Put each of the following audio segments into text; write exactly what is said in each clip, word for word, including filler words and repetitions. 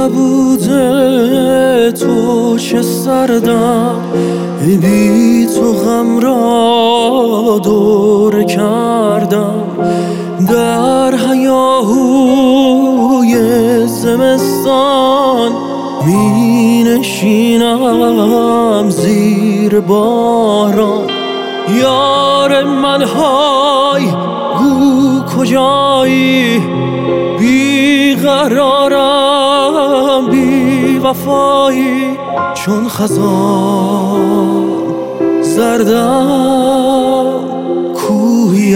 نبوده تو چه سردم، بی تو غم را دور کردم. در هیاهوی زمستان می نشینم زیر باران. یار من های گو کجایی، بی قرارم بی وفایی. چون خزان زردم کوهی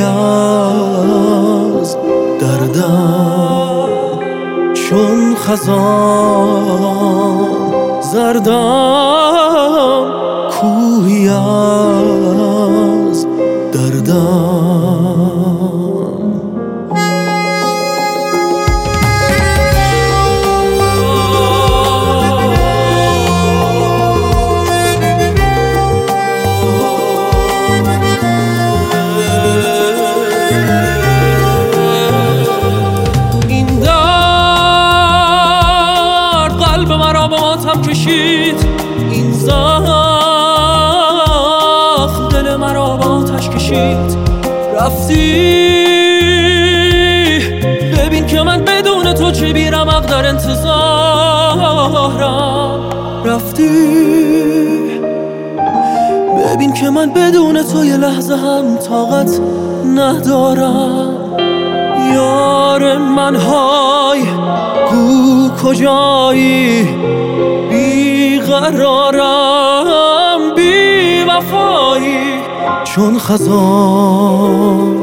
از دردم. چون خزان زردم کوهی از دردم. این درد قلب مرا به ماتم کشید، این زخم دل مرا به آتش کشید. رفتی ببین که من بدون تو چه بی رمق در انتظارم. رفتی ببین که من بدون تو یه لحظه هم طاقت ندارم. یار من های گو کجایی، بی قرارم بی وفایی. چون خزان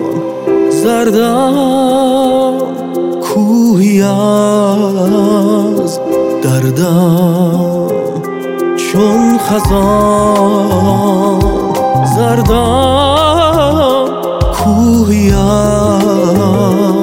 زردم کوهی از دردم. چون خزان زردم کوهی از